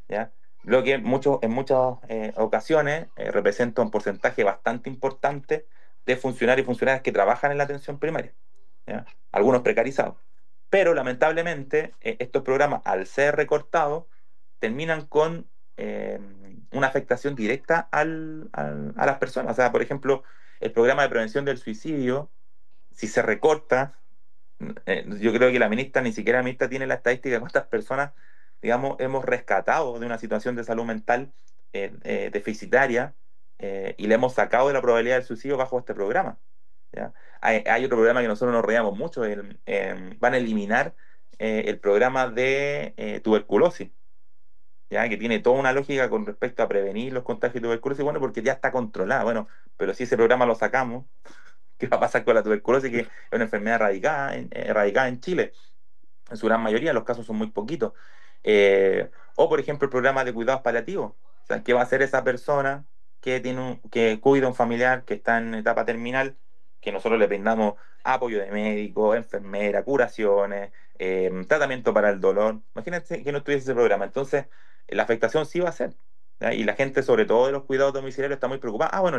¿ya? Lo que en muchas ocasiones representa un porcentaje bastante importante de funcionarios y funcionarias que trabajan en la atención primaria, ¿ya? Algunos precarizados. Pero lamentablemente estos programas, al ser recortados, terminan con una afectación directa a las personas. O sea, por ejemplo, el programa de prevención del suicidio, si se recorta, yo creo que la ministra, ni siquiera la ministra tiene la estadística de cuántas personas, digamos, hemos rescatado de una situación de salud mental deficitaria y le hemos sacado de la probabilidad del suicidio bajo este programa. ¿Ya? Hay otro programa que nosotros nos reíamos mucho, van a eliminar el programa de tuberculosis, ¿ya? Que tiene toda una lógica con respecto a prevenir los contagios de tuberculosis, bueno, porque ya está controlada, bueno, pero si ese programa lo sacamos, ¿qué va a pasar con la tuberculosis, que es una enfermedad erradicada en Chile? En su gran mayoría, los casos son muy poquitos. O, por ejemplo, el programa de cuidados paliativos. O sea, ¿qué va a hacer esa persona que cuida a un familiar que está en etapa terminal, que nosotros le brindamos apoyo de médico, enfermera, curaciones, tratamiento para el dolor? Imagínate que no tuviese ese programa. Entonces, la afectación sí va a ser. ¿Ya? Y la gente, sobre todo de los cuidados domiciliarios, está muy preocupada. Ah, bueno,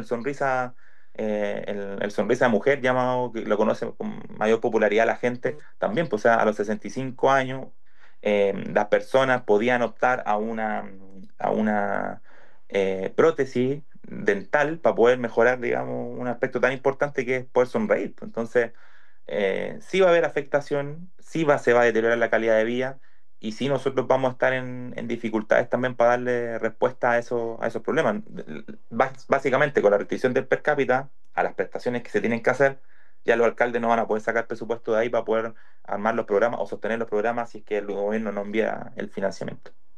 el sonrisa de mujer, llamado, que lo conoce con mayor popularidad la gente, también, pues, o sea, a los 65 años, las personas podían optar a una prótesis dental para poder mejorar, digamos, un aspecto tan importante que es poder sonreír. Pues. Entonces, sí va a haber afectación, se va a deteriorar la calidad de vida y sí nosotros vamos a estar en dificultades también para darle respuesta a esos problemas. Básicamente, con la restricción del per cápita a las prestaciones que se tienen que hacer, ya los alcaldes no van a poder sacar presupuesto de ahí para poder armar los programas o sostener los programas si es que el gobierno no envía el financiamiento.